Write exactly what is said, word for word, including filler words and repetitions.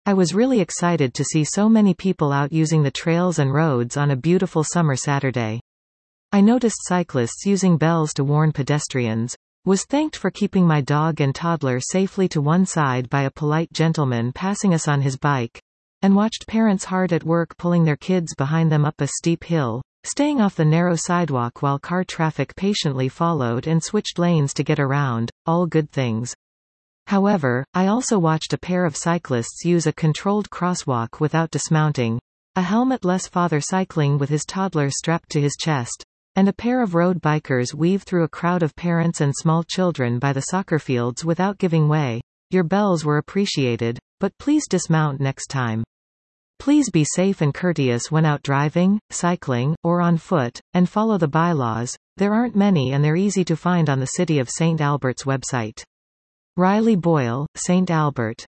I was really excited to see so many people out using the trails and roads on a beautiful summer Saturday. I noticed cyclists using bells to warn pedestrians, was thanked for keeping my dog and toddler safely to one side by a polite gentleman passing us on his bike, and watched parents hard at work pulling their kids behind them up a steep hill, staying off the narrow sidewalk while car traffic patiently followed and switched lanes to get around, all good things. However, I also watched a pair of cyclists use a controlled crosswalk without dismounting, a helmet-less father cycling with his toddler strapped to his chest, and a pair of road bikers weave through a crowd of parents and small children by the soccer fields without giving way. Your bells were appreciated, but please dismount next time. Please be safe and courteous when out driving, cycling, or on foot, and follow the bylaws. There aren't many and they're easy to find on the City of Saint Albert's website. Riley Boyle, Saint Albert.